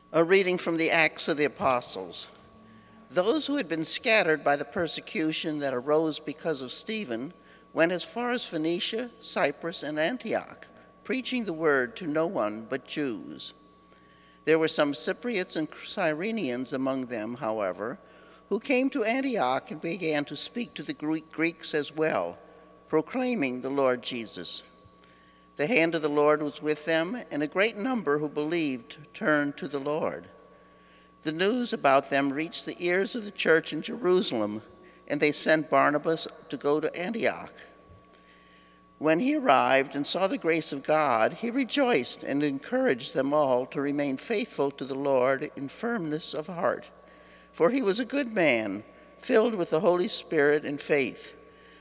A reading from the Acts of the Apostles. Those who had been scattered by the persecution that arose because of Stephen went as far as Phoenicia, Cyprus, and Antioch, preaching the word to no one but Jews. There were some Cypriots and Cyrenians among them, however, who came to Antioch and began to speak to the Greeks as well, proclaiming the Lord Jesus. The hand of the Lord was with them, and a great number who believed turned to the Lord. The news about them reached the ears of the church in Jerusalem, and they sent Barnabas to go to Antioch. When he arrived and saw the grace of God, he rejoiced and encouraged them all to remain faithful to the Lord in firmness of heart. For he was a good man, filled with the Holy Spirit and faith.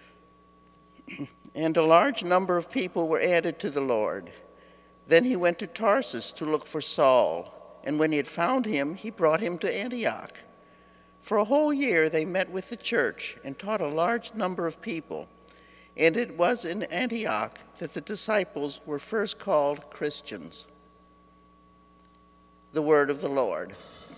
And a large number of people were added to the Lord. Then he went to Tarsus to look for Saul, and when he had found him, he brought him to Antioch. For a whole year they met with the church and taught a large number of people. And it was in Antioch that the disciples were first called Christians. The word of the Lord.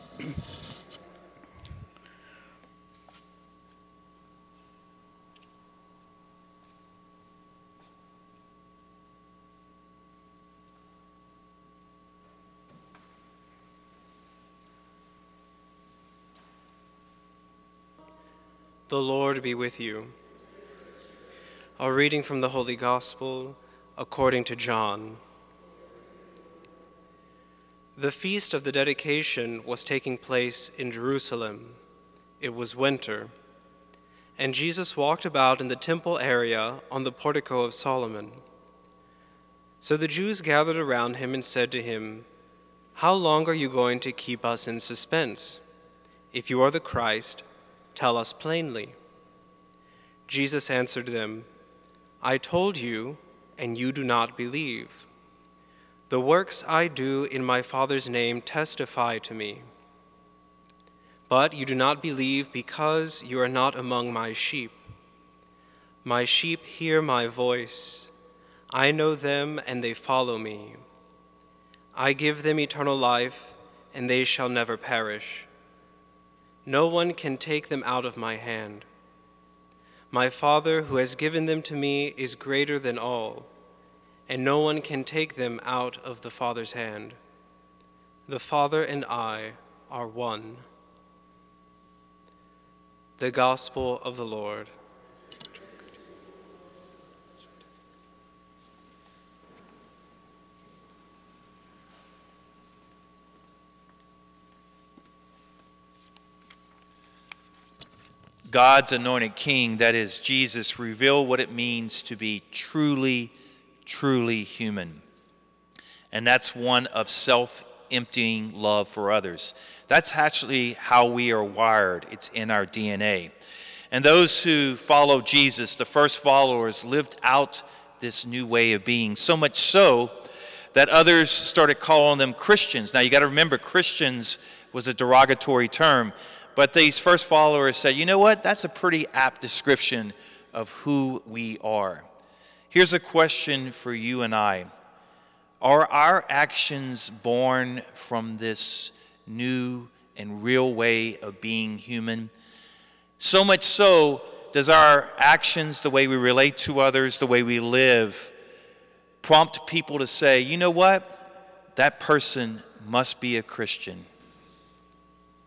The Lord be with you. A reading from the Holy Gospel according to John. The feast of the dedication was taking place in Jerusalem. It was winter, and Jesus walked about in the temple area on the portico of Solomon. So the Jews gathered around him and said to him, "How long are you going to keep us in suspense? If you are the Christ, tell us plainly." Jesus answered them, "I told you, and you do not believe. The works I do in my Father's name testify to me. But you do not believe because you are not among my sheep. My sheep hear my voice. I know them, and they follow me. I give them eternal life, and they shall never perish. No one can take them out of my hand. My Father, who has given them to me, is greater than all, and no one can take them out of the Father's hand. The Father and I are one." The Gospel of the Lord. God's anointed King, that is Jesus, revealed what it means to be truly, truly human. And that's one of self-emptying love for others. That's actually how we are wired. It's in our DNA. And those who follow Jesus, the first followers, lived out this new way of being, so much so that others started calling them Christians. Now you got to remember, Christians was a derogatory term. But these first followers said, you know what? That's a pretty apt description of who we are. Here's a question for you and I. Are our actions born from this new and real way of being human? So much so, does our actions, the way we relate to others, the way we live, prompt people to say, you know what? That person must be a Christian.